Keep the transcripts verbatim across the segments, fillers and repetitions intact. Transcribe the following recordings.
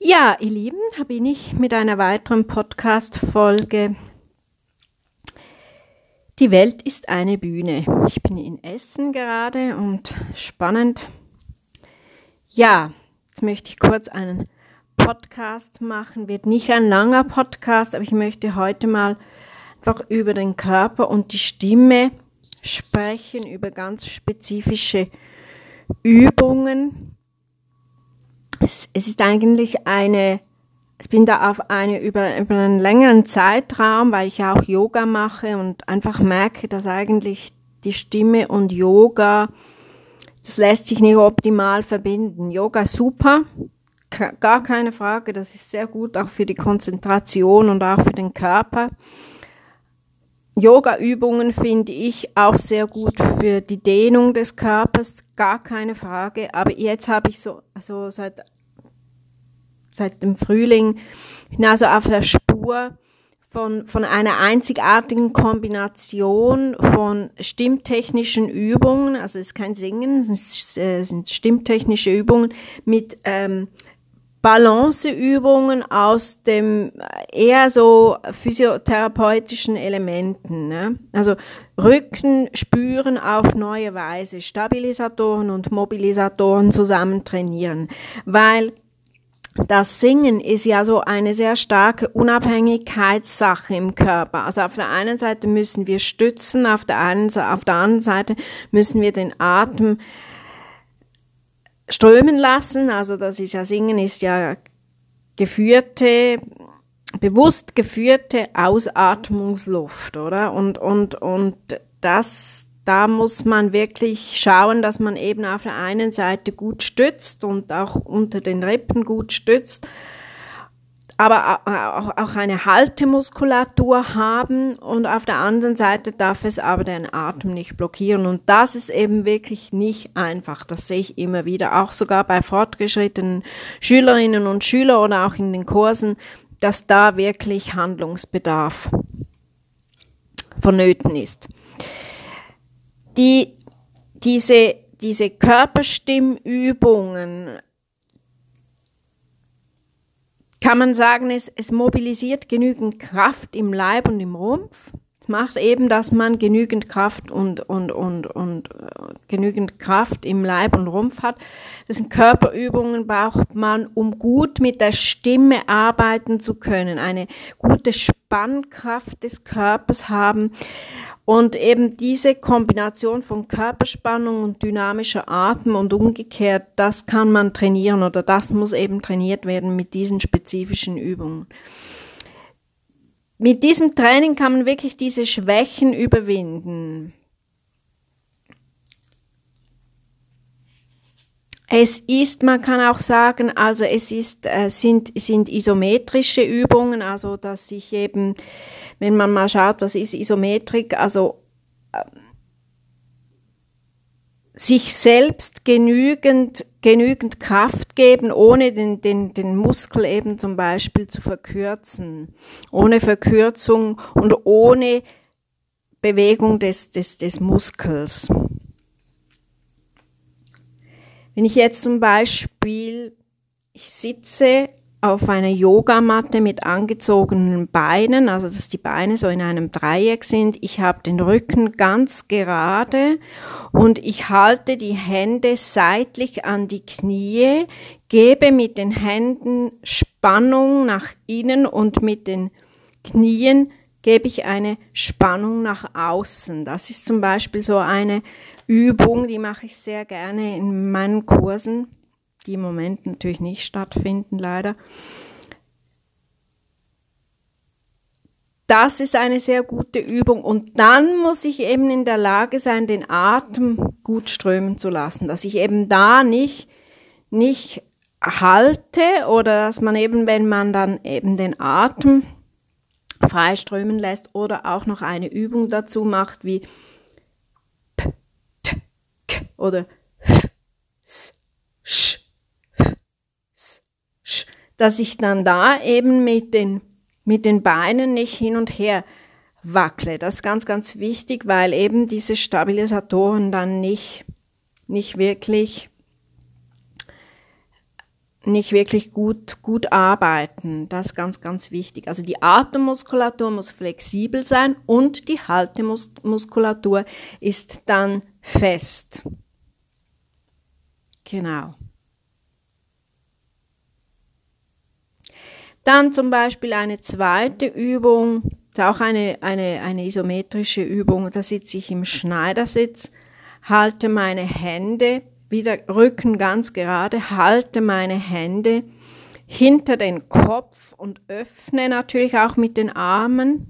Ja, ihr Lieben, da bin ich mit einer weiteren Podcast-Folge. Die Welt ist eine Bühne. Ich bin in Essen gerade und spannend. Ja, jetzt möchte ich kurz einen Podcast machen. Wird nicht ein langer Podcast, aber ich möchte heute mal einfach über den Körper und die Stimme sprechen, über ganz spezifische Übungen. Es, es ist eigentlich eine, ich bin da auf eine, über, über einen längeren Zeitraum, weil ich ja auch Yoga mache und einfach merke, dass eigentlich die Stimme und Yoga, das lässt sich nicht optimal verbinden. Yoga super, gar keine Frage, das ist sehr gut, auch für die Konzentration und auch für den Körper. Yoga-Übungen finde ich auch sehr gut für die Dehnung des Körpers, gar keine Frage. Aber jetzt habe ich so, also seit, seit dem Frühling, bin also auf der Spur von, von einer einzigartigen Kombination von stimmtechnischen Übungen, also es ist kein Singen, es sind stimmtechnische Übungen mit ähm, Balanceübungen aus dem eher so physiotherapeutischen Elementen, ne? Also Rücken spüren auf neue Weise, Stabilisatoren und Mobilisatoren zusammen trainieren, weil das Singen ist ja so eine sehr starke Unabhängigkeitssache im Körper. Also auf der einen Seite müssen wir stützen, auf der einen, auf der anderen Seite müssen wir den Atem strömen lassen, also das ist ja, Singen ist ja geführte, bewusst geführte Ausatmungsluft, oder? Und, und, und das, da muss man wirklich schauen, dass man eben auf der einen Seite gut stützt und auch unter den Rippen gut stützt, aber auch, auch eine Haltemuskulatur haben und auf der anderen Seite darf es aber den Atem nicht blockieren und das ist eben wirklich nicht einfach, das sehe ich immer wieder, auch sogar bei fortgeschrittenen Schülerinnen und Schülern oder auch in den Kursen, dass da wirklich Handlungsbedarf vonnöten ist. Die, diese, diese Körperstimmübungen, kann man sagen, es, es mobilisiert genügend Kraft im Leib und im Rumpf. Es macht eben, dass man genügend Kraft und, und, und, und äh, genügend Kraft im Leib und Rumpf hat. Das sind Körperübungen, braucht man, um gut mit der Stimme arbeiten zu können, eine gute Spannkraft des Körpers haben. Und eben diese Kombination von Körperspannung und dynamischer Atem und umgekehrt, das kann man trainieren oder das muss eben trainiert werden mit diesen spezifischen Übungen. Mit diesem Training kann man wirklich diese Schwächen überwinden. Es ist, man kann auch sagen, also es ist, äh, sind, sind isometrische Übungen, also dass sich eben, wenn man mal schaut, was ist Isometrik, also äh, sich selbst genügend, genügend Kraft geben, ohne den, den, den Muskel eben zum Beispiel zu verkürzen, ohne Verkürzung und ohne Bewegung des, des, des Muskels. Wenn ich jetzt zum Beispiel, ich sitze auf einer Yogamatte mit angezogenen Beinen, also dass die Beine so in einem Dreieck sind, ich habe den Rücken ganz gerade und ich halte die Hände seitlich an die Knie, gebe mit den Händen Spannung nach innen und mit den Knien gebe ich eine Spannung nach außen. Das ist zum Beispiel so eine Übung, die mache ich sehr gerne in meinen Kursen, die im Moment natürlich nicht stattfinden, leider. Das ist eine sehr gute Übung und dann muss ich eben in der Lage sein, den Atem gut strömen zu lassen, dass ich eben da nicht, nicht halte oder dass man eben, wenn man dann eben den Atem frei strömen lässt oder auch noch eine Übung dazu macht, wie P, T, K oder F, S, Sch, F, S, Sch, dass ich dann da eben mit den, mit den Beinen nicht hin und her wackle. Das ist ganz, ganz wichtig, weil eben diese Stabilisatoren dann nicht, nicht wirklich nicht wirklich gut, gut arbeiten. Das ist ganz, ganz wichtig. Also die Atemmuskulatur muss flexibel sein und die Haltemuskulatur ist dann fest. Genau. Dann zum Beispiel eine zweite Übung, ist auch eine, eine, eine isometrische Übung. Da sitze ich im Schneidersitz, halte meine Hände, wieder Rücken ganz gerade, halte meine Hände hinter den Kopf und öffne natürlich auch mit den Armen.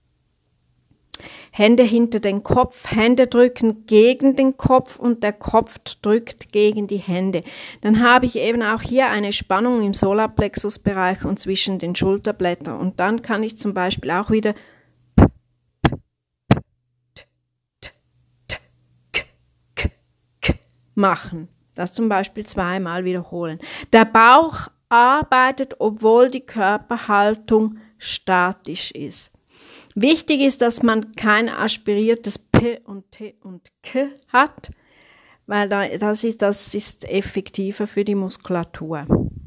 Hände hinter den Kopf, Hände drücken gegen den Kopf und der Kopf drückt gegen die Hände. Dann habe ich eben auch hier eine Spannung im Solarplexusbereich und zwischen den Schulterblättern. Und dann kann ich zum Beispiel auch wieder machen. Das zum Beispiel zweimal wiederholen. Der Bauch arbeitet, obwohl die Körperhaltung statisch ist. Wichtig ist, dass man kein aspiriertes P und T und K hat, weil das ist, das ist effektiver für die Muskulatur.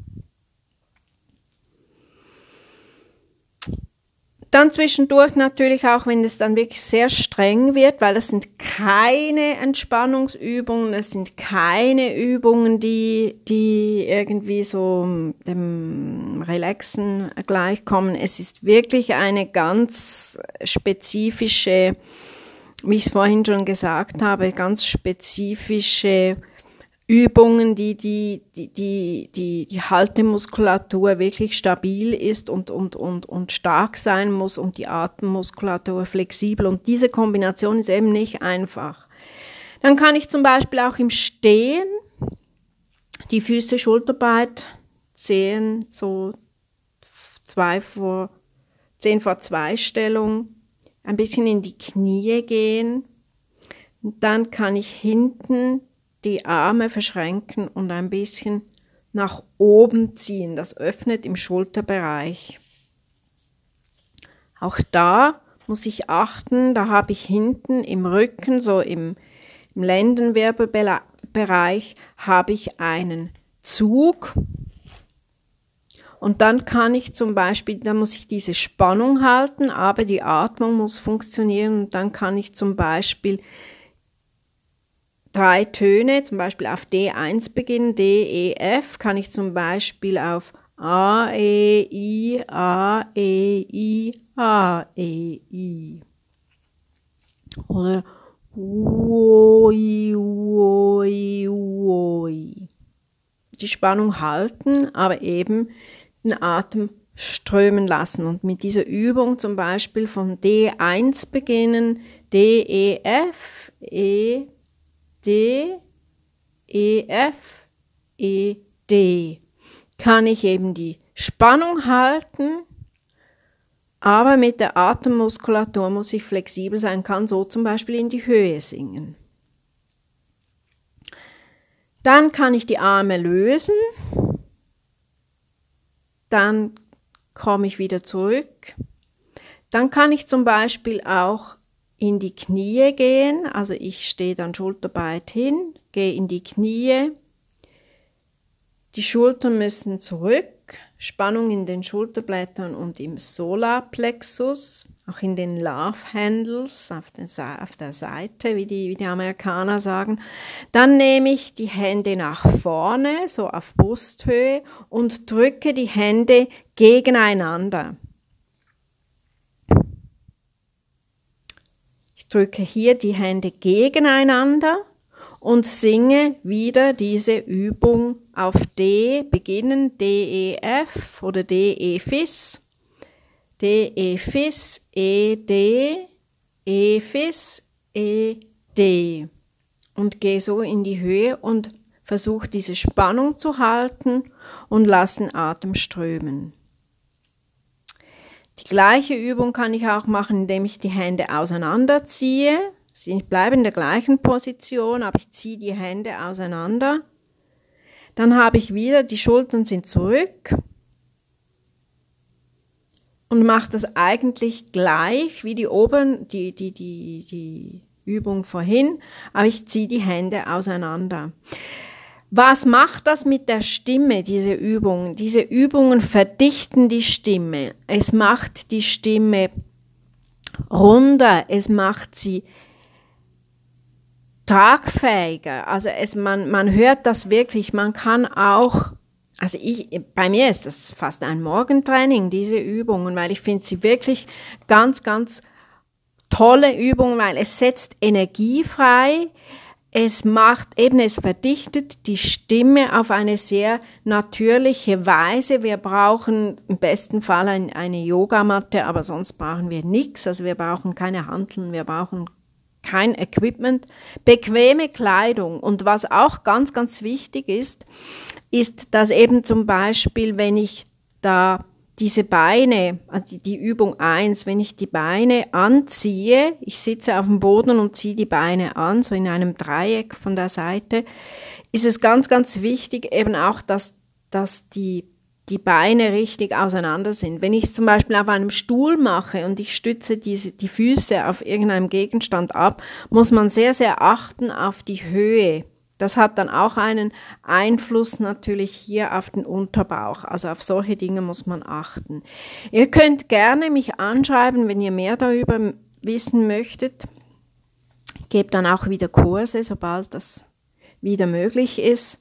Dann zwischendurch natürlich auch, wenn es dann wirklich sehr streng wird, weil das sind keine Entspannungsübungen, es sind keine Übungen, die, die irgendwie so dem Relaxen gleichkommen. Es ist wirklich eine ganz spezifische, wie ich es vorhin schon gesagt habe, ganz spezifische Übungen, die die, die, die, die, die Haltemuskulatur wirklich stabil ist und, und, und, und stark sein muss und die Atemmuskulatur flexibel. Und diese Kombination ist eben nicht einfach. Dann kann ich zum Beispiel auch im Stehen die Füße schulterbreit zehn, so zwei vor, zehn vor zwei Stellung, ein bisschen in die Knie gehen. Und dann kann ich hinten die Arme verschränken und ein bisschen nach oben ziehen. Das öffnet im Schulterbereich. Auch da muss ich achten, da habe ich hinten im Rücken, so im, im Lendenwirbelbereich, habe ich einen Zug. Und dann kann ich zum Beispiel, da muss ich diese Spannung halten, aber die Atmung muss funktionieren. Und dann kann ich zum Beispiel drei Töne, zum Beispiel auf D eins beginnen, D, E, F, kann ich zum Beispiel auf A, E, I, A, E, I, A, E, I. Oder Ui, Ui, Ui. Die Spannung halten, aber eben den Atem strömen lassen. Und mit dieser Übung zum Beispiel von D eins beginnen, D, E, F, E, D, E, F, E, D. Kann ich eben die Spannung halten, aber mit der Atemmuskulatur muss ich flexibel sein, kann so zum Beispiel in die Höhe singen. Dann kann ich die Arme lösen, dann komme ich wieder zurück. Dann kann ich zum Beispiel auch in die Knie gehen, also ich stehe dann schulterbreit hin, gehe in die Knie, die Schultern müssen zurück, Spannung in den Schulterblättern und im Solarplexus, auch in den Love Handles auf der, auf der Seite, wie die, wie die Amerikaner sagen. Dann nehme ich die Hände nach vorne, so auf Brusthöhe und drücke die Hände gegeneinander. Drücke hier die Hände gegeneinander und singe wieder diese Übung auf D, beginnen D, E, F oder D, E, Fis, D, E, Fis, E, D, E, Fis, E, D und gehe so in die Höhe und versuche diese Spannung zu halten und lasse den Atem strömen. Die gleiche Übung kann ich auch machen, indem ich die Hände auseinanderziehe. Ich bleibe in der gleichen Position, aber ich ziehe die Hände auseinander. Dann habe ich wieder, die Schultern sind zurück und mache das eigentlich gleich wie die oben, die, die, die, die Übung vorhin, aber ich ziehe die Hände auseinander. Was macht das mit der Stimme, diese Übungen? Diese Übungen verdichten die Stimme. Es macht die Stimme runder, es macht sie tragfähiger. Also es, man, man hört das wirklich, man kann auch, also ich, bei mir ist das fast ein Morgentraining, diese Übungen, weil ich finde sie wirklich ganz, ganz tolle Übungen, weil es setzt Energie frei. Es macht eben, es verdichtet die Stimme auf eine sehr natürliche Weise. Wir brauchen im besten Fall ein, eine Yogamatte, aber sonst brauchen wir nichts. Also wir brauchen keine Hanteln, wir brauchen kein Equipment. Bequeme Kleidung. Und was auch ganz, ganz wichtig ist, ist, dass eben zum Beispiel, wenn ich da diese Beine, also die Übung eins, wenn ich die Beine anziehe, ich sitze auf dem Boden und ziehe die Beine an, so in einem Dreieck von der Seite, ist es ganz, ganz wichtig eben auch, dass, dass die, die Beine richtig auseinander sind. Wenn ich es zum Beispiel auf einem Stuhl mache und ich stütze diese, die Füße auf irgendeinem Gegenstand ab, muss man sehr, sehr achten auf die Höhe. Das hat dann auch einen Einfluss natürlich hier auf den Unterbauch. Also auf solche Dinge muss man achten. Ihr könnt gerne mich anschreiben, wenn ihr mehr darüber wissen möchtet. Ich gebe dann auch wieder Kurse, sobald das wieder möglich ist.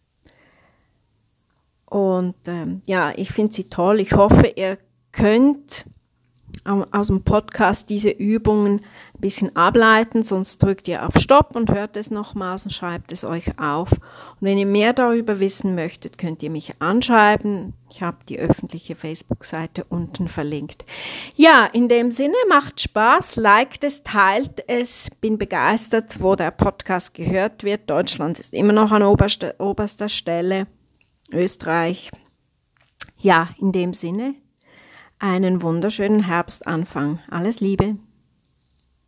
Und ähm, ja, ich finde sie toll. Ich hoffe, ihr könnt aus dem Podcast diese Übungen ein bisschen ableiten, sonst drückt ihr auf Stopp und hört es nochmals und schreibt es euch auf. Und wenn ihr mehr darüber wissen möchtet, könnt ihr mich anschreiben. Ich habe die öffentliche Facebook-Seite unten verlinkt. Ja, in dem Sinne, macht Spaß, liked es, teilt es, bin begeistert, wo der Podcast gehört wird. Deutschland ist immer noch an oberster, oberster Stelle, Österreich. Ja, in dem Sinne, einen wunderschönen Herbstanfang. Alles Liebe.